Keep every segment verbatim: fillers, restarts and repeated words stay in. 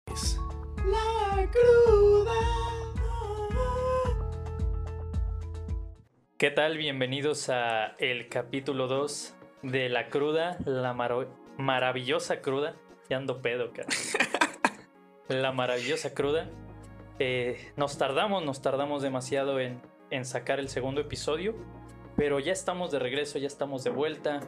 es La Cruda. ¿Qué tal? Bienvenidos a el capítulo dos de La Cruda, la maro- maravillosa cruda. Ya ando pedo, cara. La maravillosa cruda. Eh, nos tardamos, nos tardamos demasiado en, en sacar el segundo episodio, pero ya estamos de regreso, ya estamos de vuelta.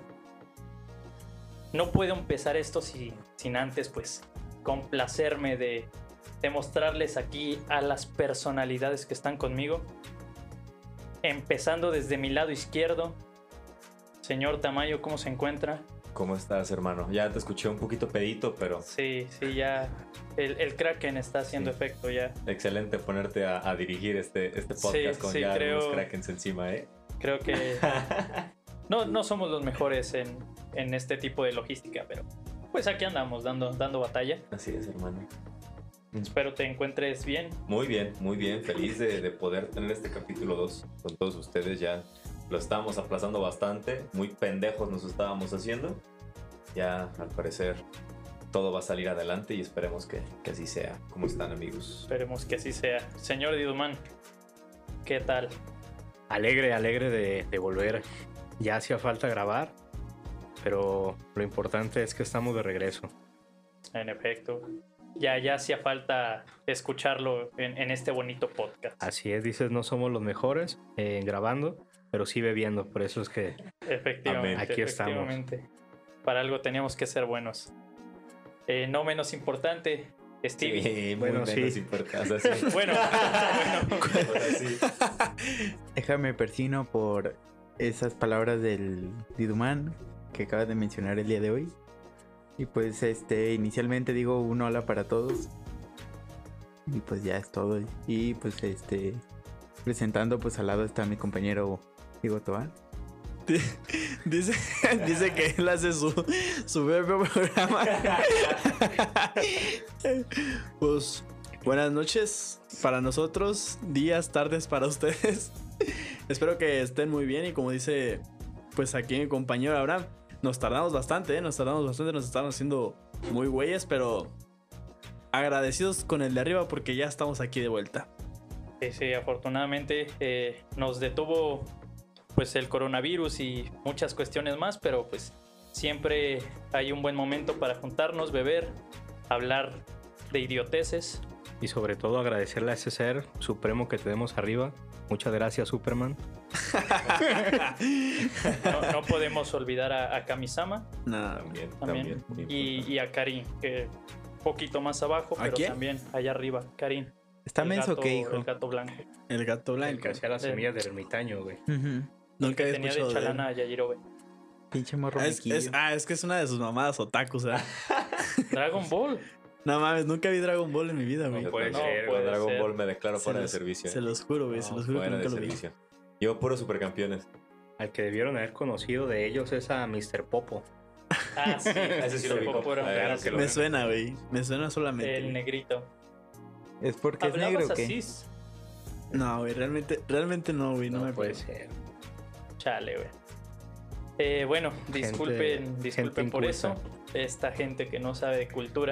No puedo empezar esto si, sin antes, pues, complacerme de, de mostrarles aquí a las personalidades que están conmigo. Empezando desde mi lado izquierdo, señor Tamayo, ¿cómo se encuentra? ¿Cómo estás, hermano? Ya te escuché un poquito pedito, pero... Sí, sí, ya el, el Kraken está haciendo Sí. efecto ya. Excelente ponerte a, a dirigir este, este podcast Sí, con sí, ya creo- unos Krakens encima, ¿eh? Creo que no, no somos los mejores en, en este tipo de logística, pero pues aquí andamos dando, dando batalla. Así es, hermano. Espero te encuentres bien. Muy bien, muy bien. Feliz de, de poder tener este capítulo dos con todos ustedes. Ya lo estábamos aplazando bastante. Muy pendejos nos estábamos haciendo. Ya, al parecer, todo va a salir adelante y esperemos que, que así sea. ¿Cómo están, amigos? Esperemos que así sea. Señor Didumán, ¿qué tal? Alegre, alegre de, de volver. Ya hacía falta grabar, pero lo importante es que estamos de regreso. En efecto, ya, ya hacía falta escucharlo en, en este bonito podcast. Así es, dices, no somos los mejores eh, grabando, pero sí bebiendo. Por eso es que Efectivamente, Amén. Aquí estamos. efectivamente. Para algo teníamos que ser buenos. Eh, no menos importante, Stevie. Sí, muy Bueno, menos sí. importante. O sea, sí. Bueno, bueno. Ahora sí. Déjame persino por esas palabras del Didumán que acabas de mencionar el día de hoy. Y pues este inicialmente digo un hola para todos. Y pues ya es todo. Y pues este presentando, pues al lado está mi compañero Diego Tobar. Dice, dice que él hace su, su propio programa. Pues buenas noches para nosotros, días, tardes para ustedes. Espero que estén muy bien y como dice pues aquí mi compañero Abraham, nos tardamos bastante, ¿eh? nos tardamos bastante, nos estamos haciendo muy güeyes, pero agradecidos con el de arriba porque ya estamos aquí de vuelta. Sí, sí, afortunadamente eh, nos detuvo pues el coronavirus y muchas cuestiones más, pero pues siempre hay un buen momento para juntarnos, beber, hablar de idioteces. y sobre todo agradecerle a ese ser supremo que tenemos arriba. Muchas gracias, Superman. No, no podemos olvidar a, a Kamisama Nada. También, también, también. muy y, importante. y a Karin, que un poquito más abajo, ¿A pero quién? también allá arriba, Karin. ¿Está el menso gato- qué, hijo? El gato blanco. El gato El blanco. que hacía las semillas del ermitaño, güey. Ujú. Nunca Que había tenía de escuchado de él. chalana a Yajirobe. Pinche morro Ah, es, mequillo. es- ah, es que es una de sus mamadas otakus, ¿eh? Dragon Ball. No mames, nunca vi Dragon Ball en mi vida, güey. No Yo puede también, ser, con puede Dragon ser. Ball me declaro Se fuera los- de servicio. Se ¿eh? los juro, güey, se No, los juro que fuera nunca de lo vi. servicio. Yo puro supercampeones. Al que debieron haber conocido de ellos es a mister Popo. Ah, sí, Ese sí lo ubico. Popo era un Claro clásico. que lo Me suena, güey. Me suena solamente. El negrito. ¿Es porque es ¿Hablabas negro o qué? así? No, güey, realmente, realmente no, güey. No, No, me puede acuerdo. ser. Chale, güey. Eh, bueno, disculpen, Gente- disculpen gente por inculta. eso. Esta gente que no sabe de cultura.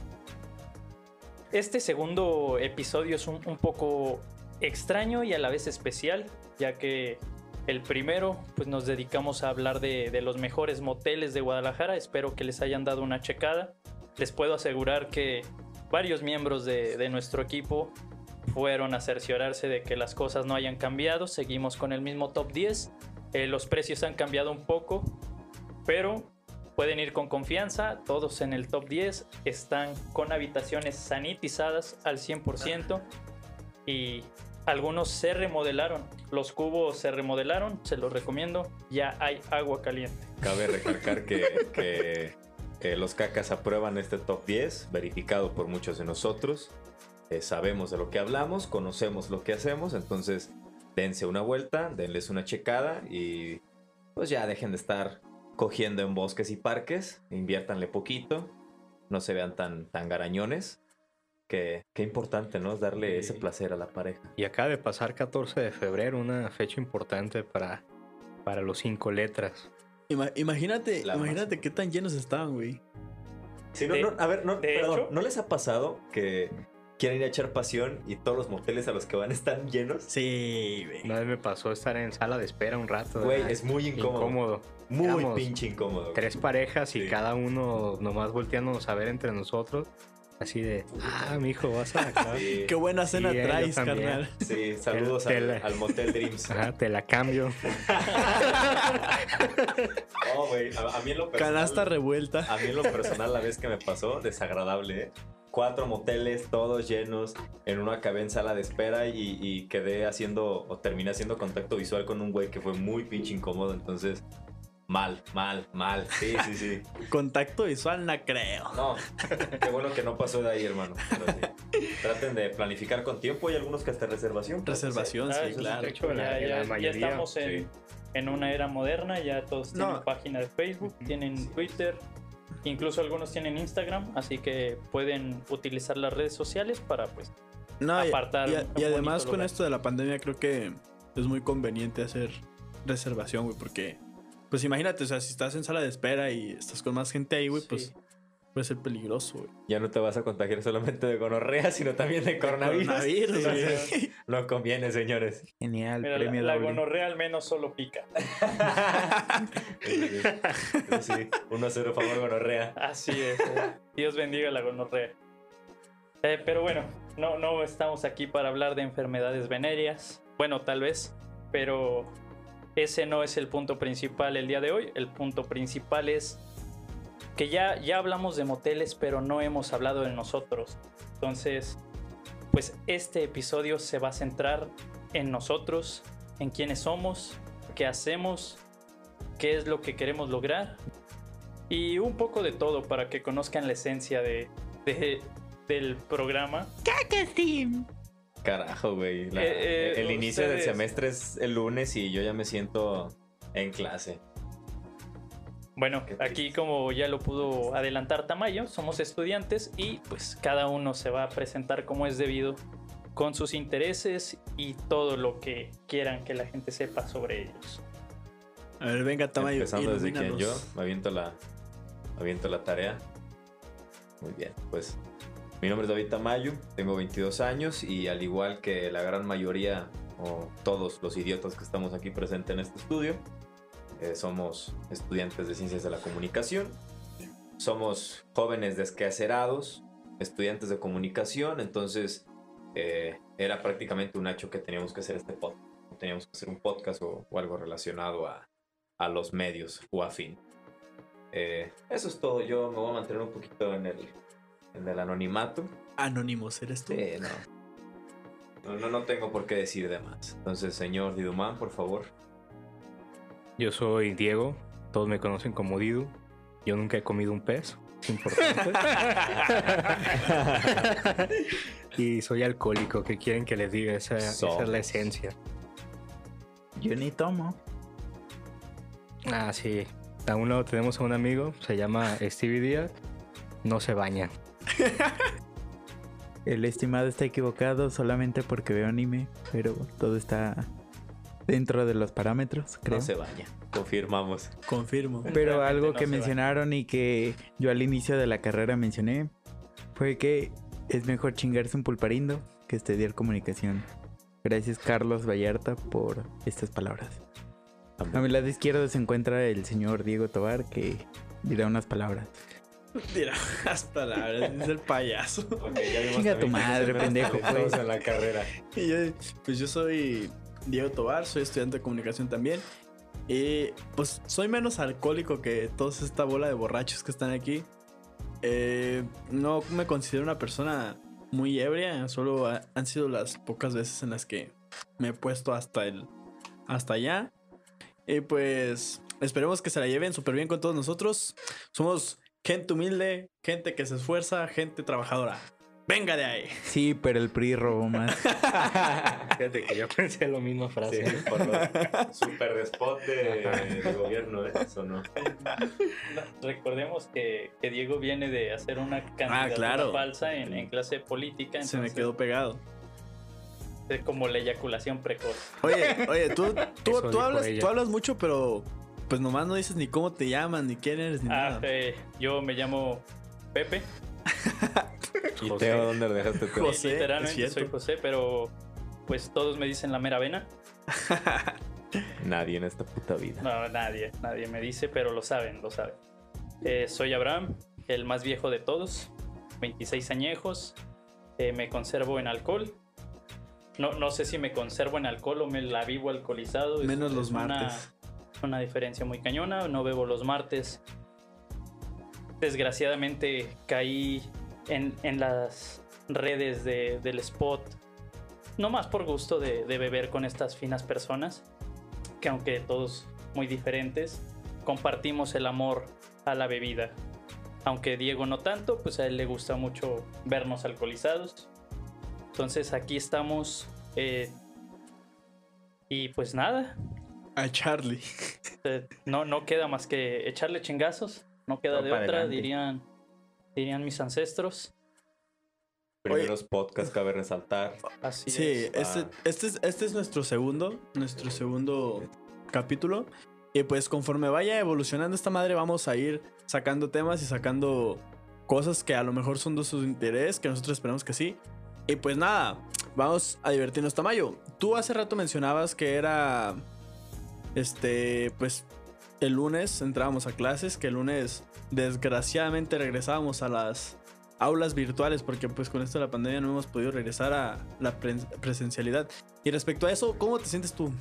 Este segundo episodio es un, un poco extraño y a la vez especial, ya que el primero, pues nos dedicamos a hablar de, de los mejores moteles de Guadalajara. Espero que les hayan dado una checada. Les puedo asegurar que varios miembros de, de nuestro equipo fueron a cerciorarse de que las cosas no hayan cambiado. Seguimos con el mismo top diez. Eh, los precios han cambiado un poco, pero pueden ir con confianza. Todos en el top diez están con habitaciones sanitizadas al cien por ciento y algunos se remodelaron. Los cubos se remodelaron, se los recomiendo. Ya hay agua caliente. Cabe recalcar que, que, que los cacas aprueban este top diez, verificado por muchos de nosotros. Eh, sabemos de lo que hablamos, conocemos lo que hacemos, entonces dense una vuelta, denles una checada y pues ya dejen de estar cogiendo en bosques y parques, inviértanle poquito, no se vean tan, tan garañones. Que, qué importante, ¿no? Darle Sí. ese placer a la pareja. Y acaba de pasar catorce de febrero, una fecha importante para, para los cinco letras. Ima- imagínate, La imagínate más- qué tan llenos estaban, güey. Sí, no, De- no, a ver, no, de perdón, hecho- ¿no les ha pasado que quieren ir a echar pasión y todos los moteles a los que van están llenos? Sí, güey. Una vez me pasó estar en sala de espera un rato. Güey, ¿verdad? es muy incómodo. incómodo. Muy Éramos pinche incómodo. Tres parejas y Sí. cada uno nomás volteándonos a ver entre nosotros. Así de, ah, mijo, vas a acá. Sí, Qué buena cena Sí, eh, yo traes, también. carnal. sí, saludos Te- te al, la- al Motel Dreams. Ajá, te la cambio. No, güey, a, a mí en lo personal... Canasta revuelta. A mí en lo personal la vez que me pasó, desagradable, ¿eh? Cuatro moteles, todos llenos. En uno acabé en sala de espera y, y quedé haciendo, o terminé haciendo contacto visual con un güey que fue muy pinche incómodo. Entonces, mal, mal, mal. Sí, sí, sí. Contacto visual, no creo. No, qué bueno que no pasó de ahí, hermano. Pero sí. Traten de planificar con tiempo. Hay algunos que hasta reservación. pues, Reservación, Ah, sí, eso sí, claro. de hecho, Ya, la- ya- la ya mayoría, estamos en, sí. en una era moderna, ya todos tienen No. página de Facebook, tienen Twitter, incluso algunos tienen Instagram, así que pueden utilizar las redes sociales para pues No, y- apartar y, un- y un además bonito con lugar. esto de la pandemia creo que es muy conveniente hacer reservación, güey, porque pues imagínate, o sea, si estás en sala de espera y estás con más gente ahí, güey, Sí. pues puede ser peligroso, güey. Ya no te vas a contagiar solamente de gonorrea, sino también de coronavirus. Coronavirus, Entonces, güey. no conviene, señores. Genial, Mira, la, premio la doble. gonorrea al menos solo pica. Sí, uno a cero favor gonorrea. Así es. Dios bendiga la gonorrea. Eh, pero bueno, no, no estamos aquí para hablar de enfermedades venéreas. Bueno, tal vez, pero ese no es el punto principal el día de hoy. El punto principal es que ya, ya hablamos de moteles, pero no hemos hablado de nosotros. Entonces, pues este episodio se va a centrar en nosotros, en quiénes somos, qué hacemos, qué es lo que queremos lograr y un poco de todo para que conozcan la esencia de, de- del programa. Carajo, güey. La- Eh, eh, el inicio del ustedes- semestre es el lunes y yo ya me siento en clase. Bueno, Qué triste. aquí como ya lo pudo adelantar Tamayo, somos estudiantes y pues cada uno se va a presentar como es debido con sus intereses y todo lo que quieran que la gente sepa sobre ellos. A ver, venga, Tamayo, Empezando desde quien yo, ilumínanos. me aviento la, me aviento la tarea. Muy bien, pues mi nombre es David Tamayo, tengo veintidós años y al igual que la gran mayoría o todos los idiotas que estamos aquí presentes en este estudio, eh, somos estudiantes de Ciencias de la Comunicación. Somos jóvenes desquacerados, estudiantes de comunicación, entonces eh, era prácticamente un hecho que teníamos que hacer este podcast. Teníamos que hacer un podcast o, o algo relacionado a, a los medios o afín. Eh, eso es todo. Yo me voy a mantener un poquito en el, en el anonimato. Anónimos, ¿eres tú? Sí, no. No, no. No tengo por qué decir de más. Entonces, señor Didumán, por favor. Yo soy Diego, todos me conocen como Didu. Yo nunca he comido un pez, es importante. Y soy alcohólico, ¿qué quieren que les diga? Esa, esa es Somos. la esencia. Yo ni tomo. Ah, sí. A un lado tenemos a un amigo, se llama Stevie Díaz. No se baña. El estimado está equivocado solamente porque veo anime, pero todo está dentro de los parámetros, creo. No se baña. Confirmamos. Confirmo. Pero Realmente algo no que se va. mencionaron y que yo al inicio de la carrera mencioné fue que es mejor chingarse un pulparindo que estudiar comunicación. Gracias Carlos Vallarta por estas palabras. A mi lado izquierdo se encuentra el señor Diego Tobar que dirá unas palabras. Mira, las palabras, es el payaso. Ok, ya vimos Chinga tu también que madre, se me pendejo, estamos pues. en la carrera. Y yo, pues yo soy Diego Tobar, soy estudiante de comunicación también. Y pues soy menos alcohólico que toda esta bola de borrachos que están aquí. Eh, no me considero una persona muy ebria, solo ha- han sido las pocas veces en las que me he puesto hasta el hasta allá. Y pues esperemos que se la lleven súper bien con todos nosotros. Somos gente humilde, gente que se esfuerza, gente trabajadora. Venga de ahí. Sí, pero el P R I robó más. Fíjate que yo pensé la misma frase. Sí, por los super de spot de, de gobierno, ¿eh? Eso no. Recordemos que, que Diego viene de hacer una candidatura claro. falsa en, en clase de política. Se me entonces quedó pegado. Es como la eyaculación precoz. Oye, oye, tú, tú, Eso tú dijo hablas, ella. tú hablas mucho, pero pues nomás no dices ni cómo te llamas, ni quién eres, ni Ah, nada. eh, yo me llamo Pepe. ¿Y Teo dónde lo dejaste, Teo? José, Literalmente es soy cierto. José, pero pues todos me dicen la mera vena. Nadie en esta puta vida. No, nadie, nadie me dice, pero lo saben, lo saben. Eh, soy Abraham, el más viejo de todos, veintiséis añejos, eh, me conservo en alcohol. No, no sé si me conservo en alcohol o me la vivo alcoholizado. Es- Menos es los una- martes. Una diferencia muy cañona, no bebo los martes. Desgraciadamente caí en, en las redes de- del spot, no más por gusto de, de beber con estas finas personas, que aunque todos muy diferentes, compartimos el amor a la bebida. Aunque Diego no tanto, pues a él le gusta mucho vernos alcoholizados. Entonces aquí estamos eh, y pues nada, A Charlie. eh, no, no queda más que echarle chingazos, no queda Todo de para otra, adelante. dirían, dirían mis ancestros. Primeros podcasts cabe resaltar. Así Sí, es. este, Ah. este, es, este es nuestro segundo, nuestro segundo capítulo. Y pues conforme vaya evolucionando esta madre, vamos a ir sacando temas y sacando cosas que a lo mejor son de su interés, que nosotros esperamos que sí. Y pues nada, vamos a divertirnos. Tamayo, tú hace rato mencionabas que era, este, pues el lunes entrábamos a clases, que el lunes desgraciadamente regresábamos a las aulas virtuales porque pues con esto de la pandemia no hemos podido regresar a la pre- presencialidad. Y respecto a eso, ¿cómo te sientes tú?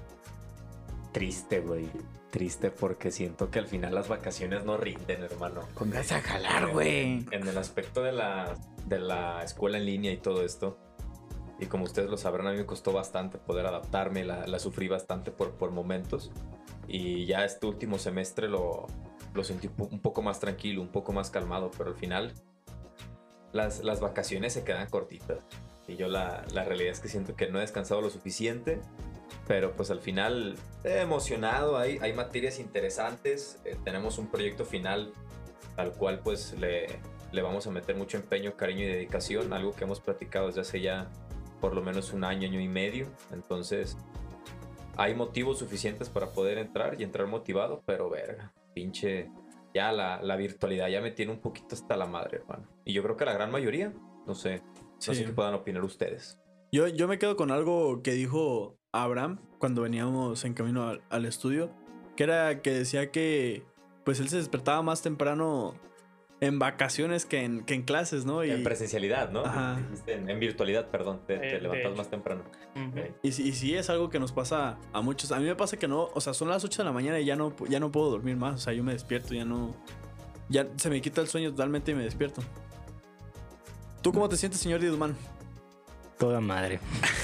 Triste, güey. Triste porque siento que al final las vacaciones no rinden, hermano. Póngase a jalar, güey. En el aspecto de la, de la escuela en línea y todo esto. Y como ustedes lo sabrán, a mí me costó bastante poder adaptarme, la, la sufrí bastante por, por momentos. Y ya este último semestre lo, lo sentí un po- un poco más tranquilo, un poco más calmado, pero al final las, las vacaciones se quedan cortitas. Y yo la, la realidad es que siento que no he descansado lo suficiente, pero pues al final he emocionado, hay, hay materias interesantes, eh, tenemos un proyecto final al cual pues le, le vamos a meter mucho empeño, cariño y dedicación, algo que hemos platicado desde hace ya por lo menos un año, año y medio, entonces hay motivos suficientes para poder entrar y entrar motivado, pero verga, pinche, ya la, la virtualidad ya me tiene un poquito hasta la madre, hermano. Y yo creo que la gran mayoría, no sé, no Sí. sé qué puedan opinar ustedes. Yo, yo me quedo con algo que dijo Abraham cuando veníamos en camino al, al estudio, que era que decía que pues él se despertaba más temprano en vacaciones que en, que en clases, ¿no? Y, En presencialidad, ¿no? Ajá. Dijiste En, en virtualidad, perdón, te, te Eh, de levantas hecho. más temprano. Ujú. Ok. y, sí- y sí es algo que nos pasa a muchos. A mí me pasa que no, o sea, son las ocho de la mañana y ya no, ya no puedo dormir más. O sea, yo me despierto, ya no... Ya se me quita el sueño totalmente y me despierto. ¿Tú cómo te sientes, señor Didumán? Toda madre.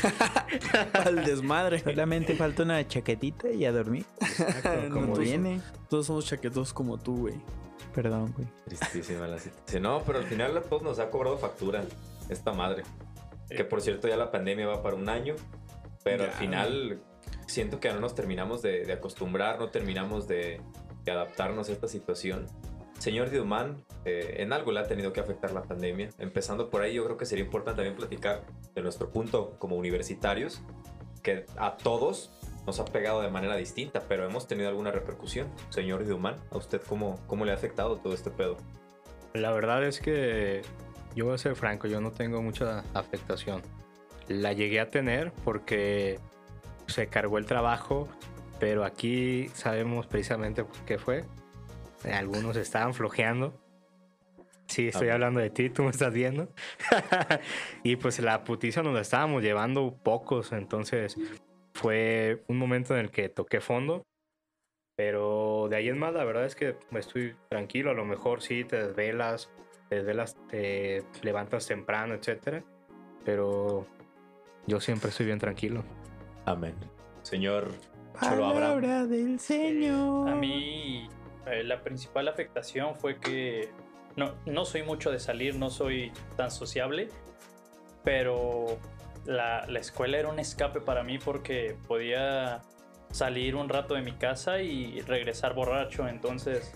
Al desmadre. Solamente falta una chaquetita y a dormir. No, Como todos- viene. Todos somos chaquetos como tú, güey. Perdón, güey. Tristísima la situación. No, pero al final a todos nos ha cobrado factura esta madre. Que por cierto ya la pandemia va para un año, pero al Ya. final siento que no nos terminamos de, de acostumbrar, no terminamos de, de adaptarnos a esta situación. Señor Didumán, eh, en algo le ha tenido que afectar la pandemia. Empezando por ahí, yo creo que sería importante también platicar de nuestro punto como universitarios, que a todos nos ha pegado de manera distinta, pero hemos tenido alguna repercusión. Señor Didumán, ¿a usted cómo, cómo le ha afectado todo este pedo? La verdad es que yo voy a ser franco, yo no tengo mucha afectación. La llegué a tener porque se cargó el trabajo, pero aquí sabemos precisamente por qué fue. Algunos estaban flojeando. Sí, estoy Ah, hablando de ti, tú me estás viendo. Y pues la putiza nos la estábamos llevando pocos, entonces fue un momento en el que toqué fondo. Pero de ahí en más, la verdad es que estoy tranquilo. A lo mejor sí te desvelas, te desvelas, te levantas temprano, etcétera. Pero yo siempre estoy bien tranquilo. Amén. Señor Cholo Abraham. Palabra del Señor. A mí eh, la principal afectación fue que no, no soy mucho de salir, no soy tan sociable, pero la, la escuela era un escape para mí porque podía salir un rato de mi casa y regresar borracho, entonces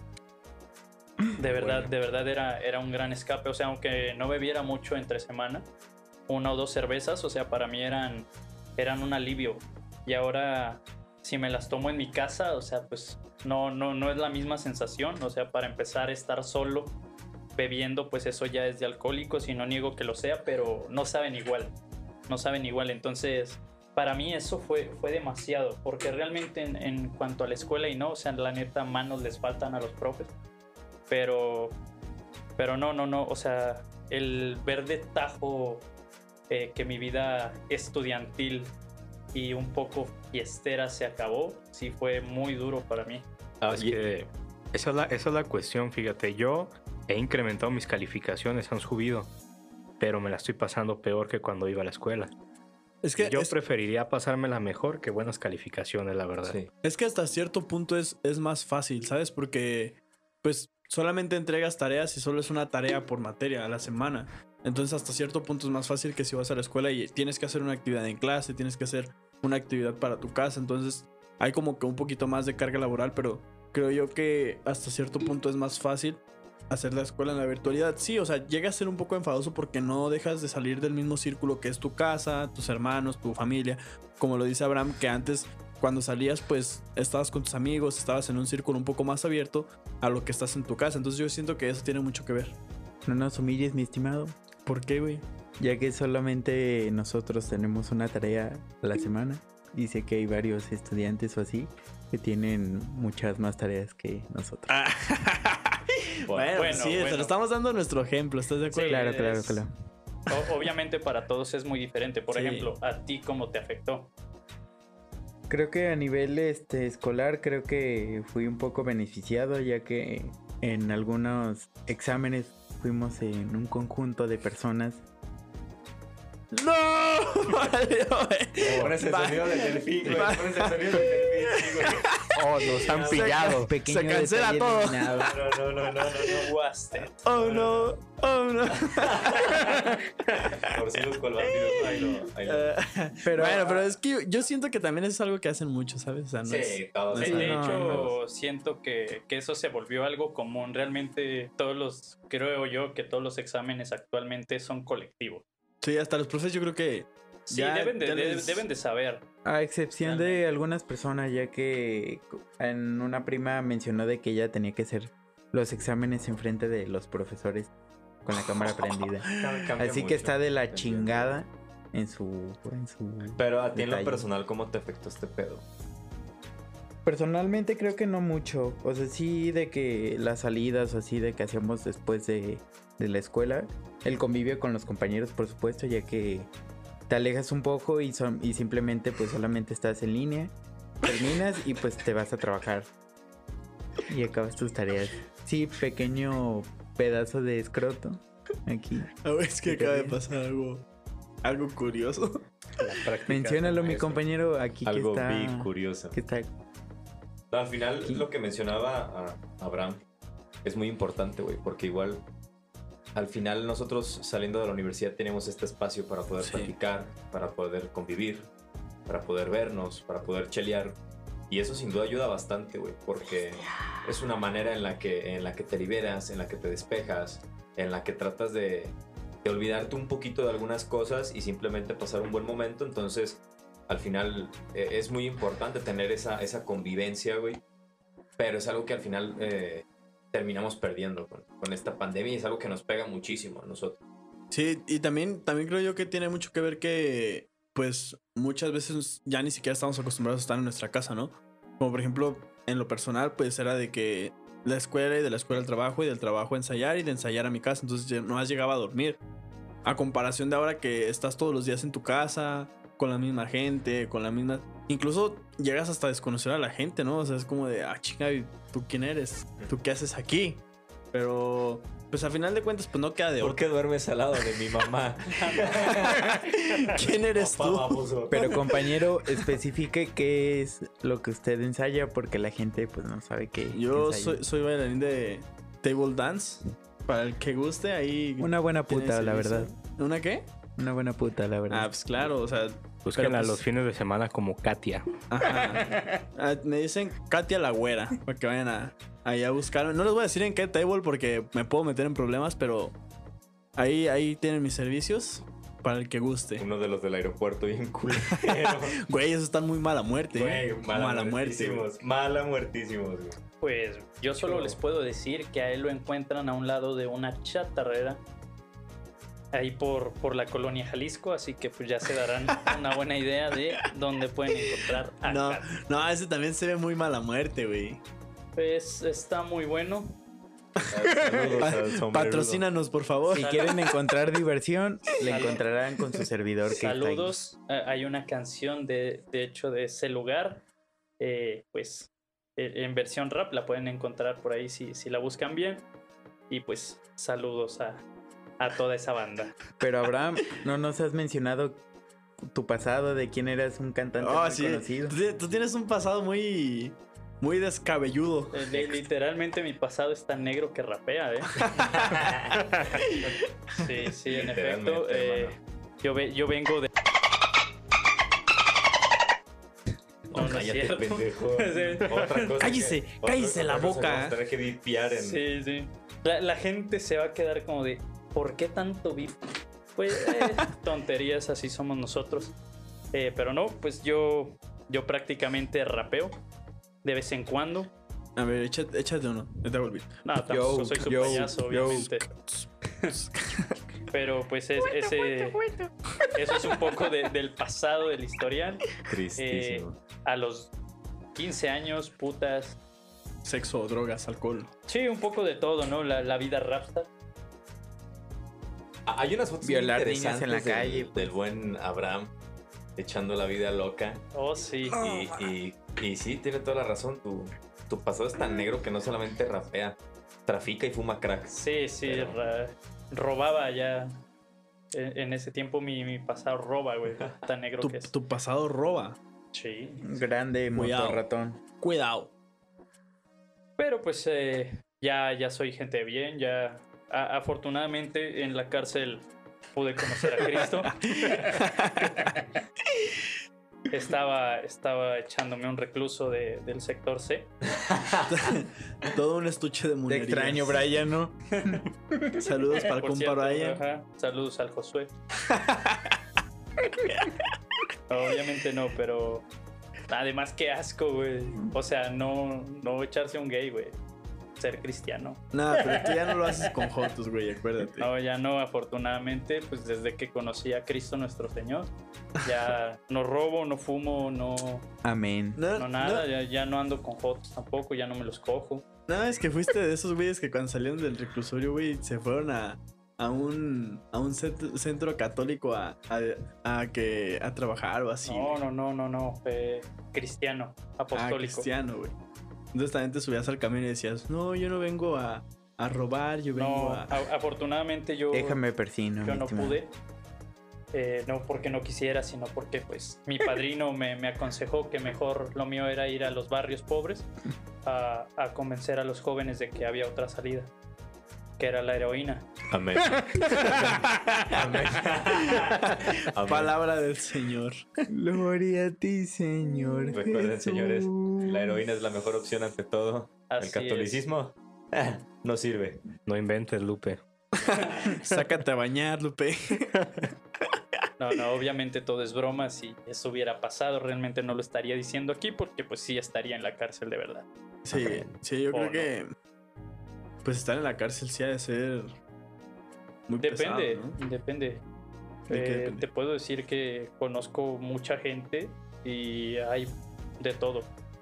de verdad, Bueno. de verdad era, era un gran escape, o sea, aunque no bebiera mucho entre semana, una o dos cervezas, o sea, para mí eran, eran un alivio. Y ahora, si me las tomo en mi casa, o sea, pues no, no, no es la misma sensación. O sea, para empezar, estar solo bebiendo, pues eso ya es de alcohólicos y no niego que lo sea, pero no saben igual, no saben igual. Entonces, para mí eso fue, fue demasiado, porque realmente en, en cuanto a la escuela y no, o sea, la neta, manos les faltan a los profes, pero, pero no, no, no, o sea, el ver de tajo eh, que mi vida estudiantil y un poco fiestera se acabó, sí fue muy duro para mí. Ah, Es y- que esa es, la, esa es la cuestión, fíjate, yo he incrementado mis calificaciones, han subido, pero me la estoy pasando peor que cuando iba a la escuela. Es que, Yo es, preferiría pasármela mejor que buenas calificaciones, la verdad. sí. es que hasta cierto punto es, es más fácil, ¿sabes? Porque pues solamente entregas tareas y solo es una tarea por materia a la semana. Entonces hasta cierto punto es más fácil que si vas a la escuela y tienes que hacer una actividad en clase, tienes que hacer una actividad para tu casa. Entonces hay como que un poquito más de carga laboral, pero creo yo que hasta cierto punto es más fácil hacer la escuela en la virtualidad. Sí, o sea, llega a ser un poco enfadoso porque no dejas de salir del mismo círculo que es tu casa, tus hermanos, tu familia. Como lo dice Abraham, que antes cuando salías pues estabas con tus amigos, estabas en un círculo un poco más abierto a lo que estás en tu casa. Entonces yo siento que eso tiene mucho que ver. No nos humilles, mi estimado, ¿Por qué, güey? ya que solamente nosotros tenemos una tarea a la semana y sé que hay varios estudiantes o así que tienen muchas más tareas que nosotros. Bueno, bueno, sí, bueno. te lo estamos dando nuestro ejemplo, ¿estás de acuerdo? Sí, Claro, claro, es- claro. O- obviamente para todos es muy diferente. Por Sí. ejemplo, ¿a ti cómo te afectó? Creo que a nivel este escolar creo que fui un poco beneficiado ya que en algunos exámenes fuimos en un conjunto de personas. ¡No! Valió, güey. Pones el Va- sonido del delfín, güey. va- Pones el sonido del delfín, güey. Oh, nos han pillado. Pequeño se cancela detalle todo. eliminado. No, no, no, no, no, no. Wasted. Oh no, oh no. Torcidos con vampiros. Ay, no. Ay, no. Eh, Pero- bueno, pero es que yo siento que también es algo que hacen muchos, ¿sabes? O sea, no Sí, es- todos. Sí, No, de no, hecho, siento que, que eso se volvió algo común. Realmente todos los, creo yo que todos los exámenes actualmente son colectivos. Sí, hasta los profes yo creo que Sí, ya- deben, de, ya de- les- deben de saber. A excepción de Realmente. algunas personas, ya que en una prima mencionó de que ella tenía que hacer los exámenes enfrente de los profesores con la cámara prendida. Cambia Así mucho, que está de la entiendo. chingada en su, en su... Pero a ti en lo detalle. personal, ¿cómo te afectó este pedo? Personalmente creo que no mucho. O sea, sí de que las salidas o así de que hacíamos después de, de la escuela. El convivio con los compañeros, por supuesto, ya que te alejas un poco y, son, y simplemente pues solamente estás en línea. Terminas y pues te vas a trabajar. Y acabas tus tareas. Sí, pequeño pedazo de escroto. Aquí. Ah, güey, es que ¿Qué te acaba de ríes? pasar algo, algo curioso. La práctica Menciónalo, mi maestro. compañero aquí Algo que está... big curioso. que está... No, al final, Sí. lo que mencionaba a Abraham es muy importante, güey, porque igual al final nosotros saliendo de la universidad tenemos este espacio para poder Sí. platicar, para poder convivir, para poder vernos, para poder chelear. Y eso sin duda ayuda bastante, güey, porque es una manera en la que, en la que te liberas, en la que te despejas, en la que tratas de, de olvidarte un poquito de algunas cosas y simplemente pasar un buen momento. Entonces, al final eh, es muy importante tener esa, esa convivencia, güey. Pero es algo que al final eh, terminamos perdiendo con, con esta pandemia y es algo que nos pega muchísimo a nosotros. Sí, y también, también creo yo que tiene mucho que ver que, pues, muchas veces ya ni siquiera estamos acostumbrados a estar en nuestra casa, ¿no? Como por ejemplo, en lo personal, pues era de que la escuela y de la escuela al trabajo y del trabajo a ensayar y de ensayar a mi casa, entonces ya no has llegado a dormir. A comparación de ahora que estás todos los días en tu casa, con la misma gente, con la misma... Incluso llegas hasta a desconocer a la gente, ¿no? O sea, es como de, ah, chica, ¿y ¿tú quién eres? ¿Tú qué haces aquí? Pero, pues al final de cuentas, pues no queda de ¿Por otra. qué duermes al lado de mi mamá? ¿Quién eres Papá tú? baboso. Pero compañero, especifique qué es lo que usted ensaya porque la gente pues no sabe qué. Yo qué ensaya. soy, soy bailarín de table dance. Para el que guste, ahí. Una buena tiene puta, la servicio. verdad. ¿Una qué? Una buena puta, la verdad. Ah, pues claro, o sea. Búsquenla pero, pues, los fines de semana como Katia. Ajá. Ah, me dicen Katia la güera. Para que vayan a, ahí a buscarme. No les voy a decir en qué table porque me puedo meter en problemas, pero ahí, ahí tienen mis servicios. Para el que guste. Uno de los del aeropuerto bien culero. Güey, esos están muy mala muerte. ¿eh? Güey, mala, mala muerte. güey. muertísimos. Mala muertísimos, güey. Pues yo solo Yo- les puedo decir que a él lo encuentran a un lado de una chatarrera ahí por, por la colonia Jalisco, así que pues ya se darán una buena idea de dónde pueden encontrar a No, Kat. no, ese también se ve muy mala muerte, güey. Pues está muy bueno. Saludos Pa- al sombrerudo. Patrocínanos, por favor. Si quieren encontrar diversión, le Salud. encontrarán con su servidor que está ahí. Saludos. Eh, hay una canción de, de hecho de ese lugar. eh, pues eh, en versión rap la pueden encontrar por ahí si, si la buscan bien. Y pues saludos a, a toda esa banda. Pero Abraham, no nos has mencionado tu pasado, de quién eras un cantante Oh, muy sí. conocido. Tú, tú tienes un pasado muy, muy descabelludo. Eh, li- literalmente mi pasado es tan negro que rapea, ¿eh? Sí, sí, en efecto. Literalmente, eh, hermano. yo, ve- yo vengo de... No, no es Cállate, cierto. pendejo. Sí. Otra cosa Cállese, que- cállese otra- la otra cosa que boca. vamos a tener que vipiar en... Sí, sí. La, la gente se va a quedar como de, ¿por qué tanto beef? Pues eh, tonterías, así somos nosotros. Eh, pero no, pues yo, yo prácticamente rapeo de vez en cuando. A ver, échate, échate uno. Ya te volví. No, tampoco Yo, soy su yo, payaso, yo. obviamente. Pero pues es, ese, eso es un poco de- del pasado, del historial. Tristísimo. A los quince años, putas. Sexo, drogas, alcohol. Sí, un poco de todo, ¿no? La, la vida rapstar. Ah, Hay unas fotos Violar muy niñas en la interesantes del- calle, pues. del buen Abraham echando la vida loca. Oh, sí. Y, y, y sí, tiene toda la razón. Tu, tu pasado es tan negro que no solamente rapea, trafica y fuma crack. Sí, sí, Pero- ra- robaba ya. En, en ese tiempo mi, mi pasado roba, güey. Tan negro Tu, que es. tu pasado roba. Sí. Grande Cuidado. motorratón. Cuidado. Pero pues eh, ya, ya soy gente bien, ya a- afortunadamente en la cárcel pude conocer a Cristo. estaba, estaba echándome un recluso de- del sector C. Todo un estuche de Te monerías. extraño, Brian, ¿no? Saludos para el Por compa cierto, Brian. ajá, saludos al Josué. Obviamente no, pero además qué asco, güey. O sea, no, no echarse un gay, güey. Ser cristiano. Nada, pero tú ya no lo haces con Jotos, güey, acuérdate. No, ya no, afortunadamente, pues desde que conocí a Cristo nuestro Señor, ya no robo, no fumo, no, Amén. No, no nada, ya, ya no ando con jotos tampoco, ya no me los cojo. no, es que fuiste de esos güeyes que cuando salieron del reclusorio, güey, se fueron a, a un, a un centro, centro católico a, a, a que, a trabajar o así. No, güey. no, no, no, no, fue cristiano, Ah, apostólico. cristiano, güey. Entonces también te subías al camión y decías, no, yo no vengo a, a robar, yo vengo No, a... a- afortunadamente yo, Déjame persino. yo mi no estimado. pude. Eh, no porque no quisiera, sino porque pues mi padrino me, me aconsejó que mejor lo mío era ir a los barrios pobres a, a convencer a los jóvenes de que había otra salida, que era la heroína. Amén. Amén. Amén. Palabra del Señor. Gloria a ti, Señor. Recuerden, Jesús. señores, la heroína es la mejor opción ante todo. Así El catolicismo eh, no sirve. No inventes, Lupe. Sácate a bañar, Lupe. es. No, no, obviamente todo es broma. Si eso hubiera pasado, realmente no lo estaría diciendo aquí porque pues sí estaría en la cárcel de verdad. Sí, sí, yo ¿O creo no? que... Pues estar en la cárcel sí ha de ser... Muy Depende, pesado, ¿no? depende. ¿De qué Eh, depende? Te puedo decir que conozco mucha gente y hay de todo.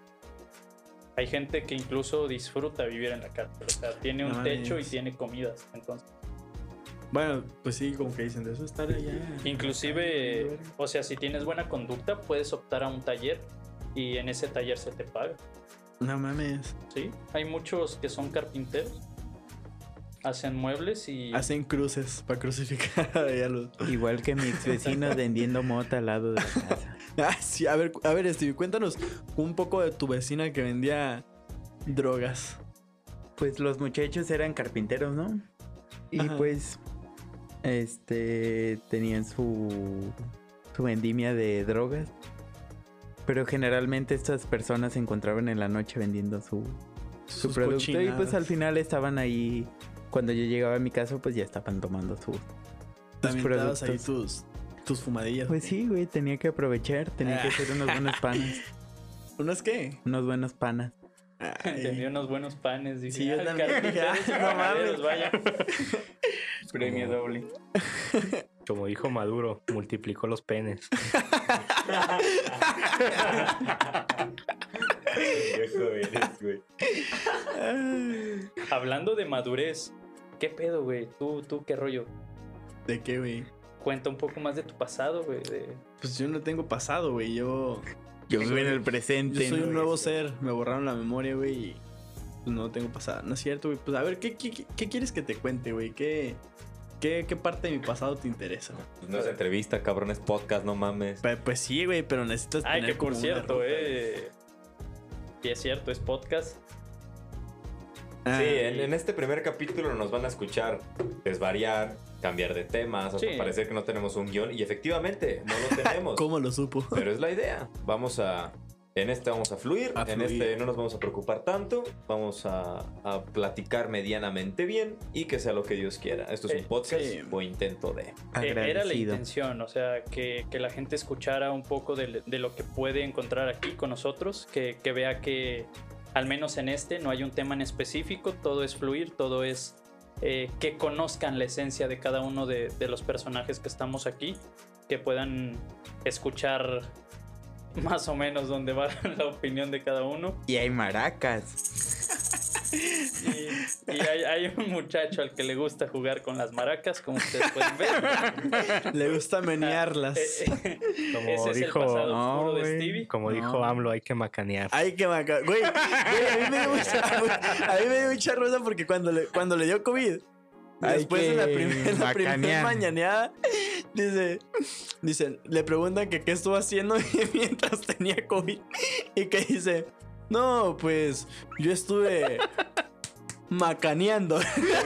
Hay gente que incluso disfruta vivir en la cárcel. O sea, tiene un No techo y mames. tiene comidas. Entonces, Bueno, pues sí, como que dicen de eso estar allá. inclusive, o sea, si tienes buena conducta, puedes optar a un taller y en ese taller se te paga. No mames. Sí, hay muchos que son carpinteros, hacen muebles y Hacen cruces para crucificar allá a los... Igual que mi ex vecino vendiendo mota al lado de la casa. Ah, sí, a ver, a ver, Steve, cuéntanos un poco de tu vecina que vendía drogas. Pues los muchachos eran carpinteros, ¿no? Y Ajá. pues, este, tenían su, su vendimia de drogas. Pero generalmente estas personas se encontraban en la noche vendiendo su, su Sus producto. Y pues cochinadas. al final estaban ahí, cuando yo llegaba a mi casa, pues ya estaban tomando su... También dabas ahí productos. tus, tus fumadillas. Pues sí, güey, tenía que aprovechar, tenía que hacer unos buenos panas. ¿Unas qué? Unos buenos panas. Te envió unos buenos panes. Dije, Sí, yo "Ah, también. carpinteros y No panaderos, mames. vaya". Premio doble. Como dijo Maduro, multiplicó los penes. Qué joven eres, güey. Hablando de madurez, ¿qué pedo, güey? ¿Tú, tú qué rollo? ¿De qué, güey? Cuenta un poco más de tu pasado, güey. de- Pues yo no tengo pasado, güey. Yo, Yo Yo vivo en soy- el presente. yo soy ¿no? un nuevo ser. Me borraron la memoria, güey. Y pues no tengo pasado. No es cierto, güey. Pues a ver, ¿qué, qué, qué- qué quieres que te cuente, güey? ¿Qué, qué, ¿Qué parte de mi pasado te interesa? Pues no es entrevista, cabrón, es podcast, no mames. Pues, pues sí, güey, pero necesitas Ay, tener que por como una cierto, ruta, eh. Y es cierto, es podcast. güey. Sí, Ah, en, en este primer capítulo nos van a escuchar desvariar, cambiar de temas, hasta Sí. parecer que no tenemos un guión. Y efectivamente, no lo tenemos. ¿Cómo lo supo? Pero es la idea. Vamos a... En este vamos a fluir, A en fluir. este no nos vamos a preocupar tanto, vamos a, a platicar medianamente bien y que sea lo que Dios quiera. Esto es Eh, un podcast sí. o intento de... Eh, Era la Agradecido. intención, o sea, que, que la gente escuchara un poco de, de lo que puede encontrar aquí con nosotros, que, que vea que al menos en este no hay un tema en específico, todo es fluir, todo es eh, que conozcan la esencia de cada uno de, de los personajes que estamos aquí, que puedan escuchar más o menos dónde va la opinión de cada uno. Y hay maracas. Y, y hay, hay un muchacho al que le gusta jugar con las maracas, como ustedes pueden ver. Le gusta menearlas. Eh, eh, Como Ese es el dijo, pasado no, oscuro de güey. Stevie. como No. dijo AMLO, hay que macanear. Ay, que maca... Güey, güey, a mí me dio mucha, a mí me dio mucha risa porque cuando le, cuando le dio COVID, Hay después en la, que prim- en la primera macanear. mañaneada, dice, dicen, le preguntan que qué estuvo haciendo mientras tenía COVID y que dice, no, pues yo estuve macaneando.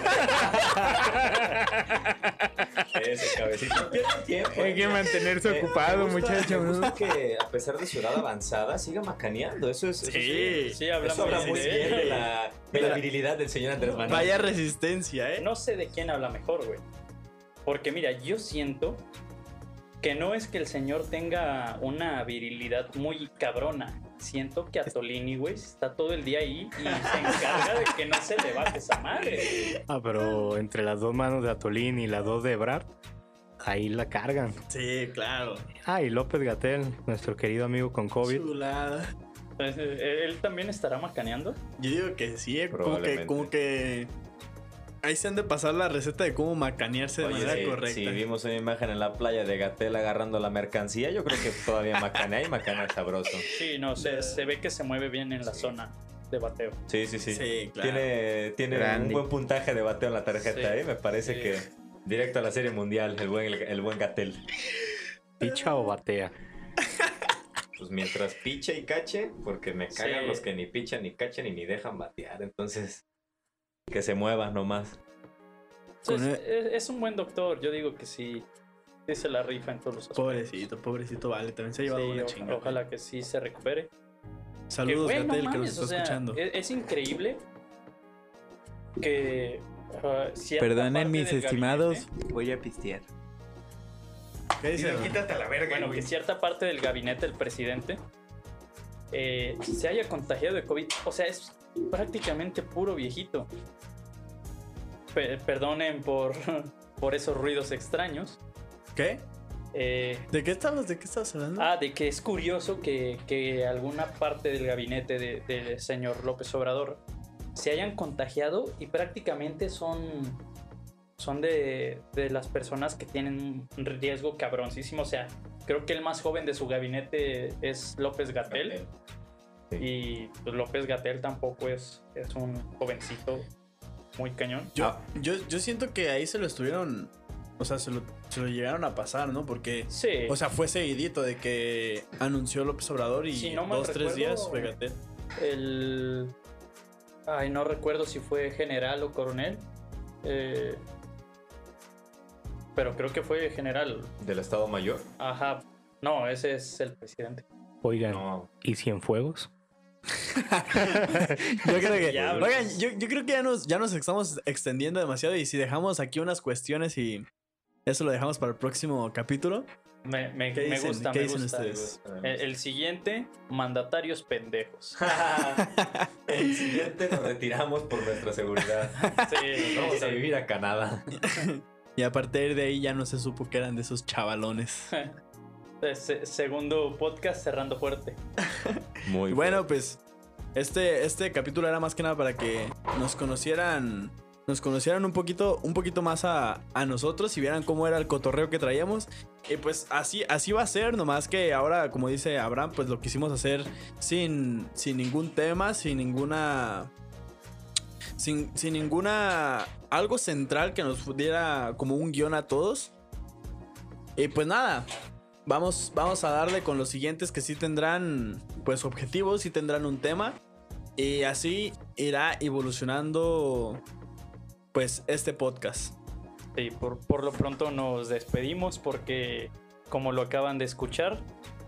Ese cabecito. Pierde tiempo. Hay que mantenerse Eh, ocupado, me gusta- muchacho. Me gusta que a pesar de su edad avanzada siga macaneando. Eso es... eso Sí. Sí, hablamos Eso habla muy de bien de él. la, de la virilidad del señor Andrés Manuel. Vaya resistencia, ¿eh? No sé de quién habla mejor, güey. Porque mira, yo siento que no es que el señor tenga una virilidad muy cabrona. Siento que Atolini, güey, está todo el día ahí y se encarga de que no se le baje esa madre. Ah, pero entre las dos manos de Atolín y las dos de Ebrard, ahí la cargan. Sí, claro. Ah, y López Gatell, nuestro querido amigo con COVID. Chulada. Entonces, ¿él él también estará macaneando? Yo digo que sí, eh, como que, Probablemente. como que ahí se han de pasar la receta de cómo macanearse de Oye, manera si, correcta. si vimos una imagen en la playa de Gatell agarrando la mercancía, yo creo que todavía macanea y macanea sabroso. Sí, no, se, se ve que se mueve bien en la zona de bateo. Sí, sí, sí. Sí, claro. Tiene, tiene un Grande. buen puntaje de bateo en la tarjeta, Sí, ¿eh? Me parece sí. que directo a la Serie Mundial, el buen, el, el buen Gatell. ¿Picha o batea? Pues mientras piche y cache, porque me cagan Sí. los que ni pichan, ni cachan y ni dejan batear. Entonces, que se muevan nomás. Entonces, Con es, es un buen doctor, yo digo que sí, sí se la rifa en todos los aspectos. Pobrecito, pobrecito, vale, también se ha llevado Sí, una o- chinga. ojalá que sí se recupere. Saludos, Que, güey, no Gatel, que nos mames, está o sea, escuchando. Es, es increíble que uh, cierta Perdonen parte mis del estimados, gabinete- voy a pistear. ¿Qué dice? quítate a la verga, bueno, que cierta parte del gabinete del presidente eh, se haya contagiado de COVID. O sea, es prácticamente puro viejito. Pe- perdonen por, por esos ruidos extraños. ¿Qué? Eh, ¿De qué estabas? ¿De qué estabas hablando? Ah, de que es curioso que, que alguna parte del gabinete de- del señor López Obrador se hayan contagiado y prácticamente son, son de, de las personas que tienen un riesgo cabroncísimo. O sea, creo que el más joven de su gabinete es López Gatell. Sí. Y pues, López Gatell tampoco es, es un jovencito muy cañón. Yo, Ah. yo, yo siento que ahí se lo estuvieron. O sea, se lo, se lo llegaron a pasar, ¿no? Porque. Sí. O sea, fue seguidito de que anunció López Obrador y Si no mal dos, tres recuerdo, días fue Gatel. El. Ay, no recuerdo si fue general o coronel. Eh, Pero creo que fue general. ¿Del Estado Mayor? Ajá. No, ese es el presidente. Oigan, No. ¿y Cienfuegos? Yo creo que. Diablos. Oigan, yo, yo creo que ya nos, ya nos estamos extendiendo demasiado. Y si dejamos aquí unas cuestiones y. Eso lo dejamos para el próximo capítulo. Me, me, ¿Qué me dicen? gusta, ¿Qué me dicen gusta. ustedes? El, el siguiente, mandatarios pendejos. El siguiente nos retiramos por nuestra seguridad. Sí, Vamos sí. a vivir a Canadá. Y a partir de ahí ya no se supo que eran de esos chavalones. Se- segundo podcast cerrando fuerte. Muy Y bueno, pues este, este capítulo era más que nada para que nos conocieran, nos conocieran un poquito, un poquito más a, a nosotros y vieran cómo era el cotorreo que traíamos. Y pues así, así va a ser, nomás que ahora, como dice Abraham, pues lo quisimos hacer sin, sin ningún tema, sin ninguna... Sin, sin ninguna... Algo central que nos diera como un guión a todos. Y pues nada, vamos, vamos a darle con los siguientes que sí tendrán pues objetivos, sí tendrán un tema. Y así irá evolucionando pues este podcast. Sí, por, por lo pronto nos despedimos porque, como lo acaban de escuchar,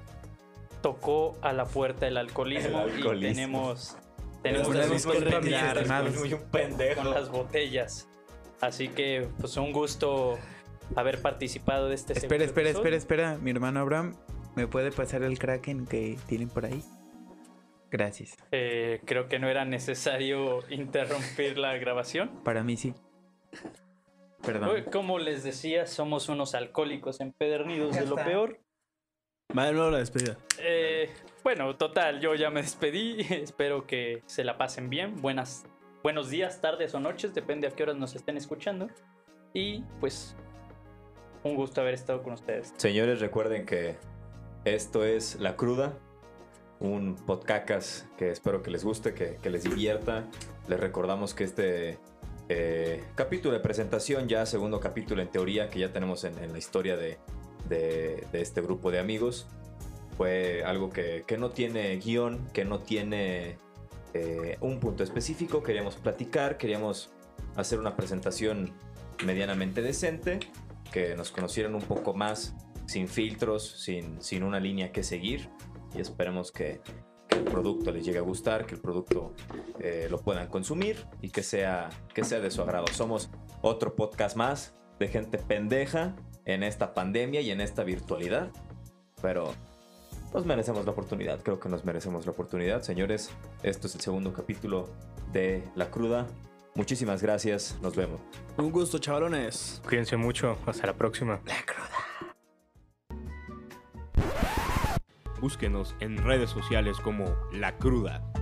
tocó a la puerta el alcoholismo, El alcoholismo. y tenemos, tenemos Nos las tenemos que mismas retirar, problemas Muy un pendejo. con las botellas. Así que, pues, un gusto haber participado de este Espera, segundo espera, episodio. espera, espera. Mi hermano Abraham, ¿me puede pasar el Kraken que tienen por ahí? Gracias. Eh, creo que no era necesario interrumpir la grabación. Para mí sí. Perdón. Uy, como les decía, somos unos alcohólicos empedernidos Ya de lo está. peor. Vale, luego la despedida. Eh, bueno, total, yo ya me despedí. Espero que se la pasen bien. Buenas, buenos días, tardes o noches, depende a qué horas nos estén escuchando. Y pues, un gusto haber estado con ustedes. Señores, recuerden que esto es La Cruda, un podcacas que espero que les guste, que, que les divierta. Les recordamos que este eh, capítulo de presentación, ya segundo capítulo en teoría que ya tenemos en, en la historia de, de, de este grupo de amigos, fue algo que, que no tiene guión, que no tiene eh, un punto específico. Queríamos platicar, queríamos hacer una presentación medianamente decente, que nos conocieran un poco más, sin filtros, sin, sin una línea que seguir, y esperemos que, que el producto les llegue a gustar, que el producto eh, lo puedan consumir y que sea, que sea de su agrado. Somos otro podcast más de gente pendeja en esta pandemia y en esta virtualidad, pero nos merecemos la oportunidad, creo que nos merecemos la oportunidad. Señores, esto es el segundo capítulo de La Cruda. Muchísimas gracias, nos vemos. Un gusto, chavalones. Cuídense mucho. Hasta la próxima. Búsquenos en redes sociales como La Cruda.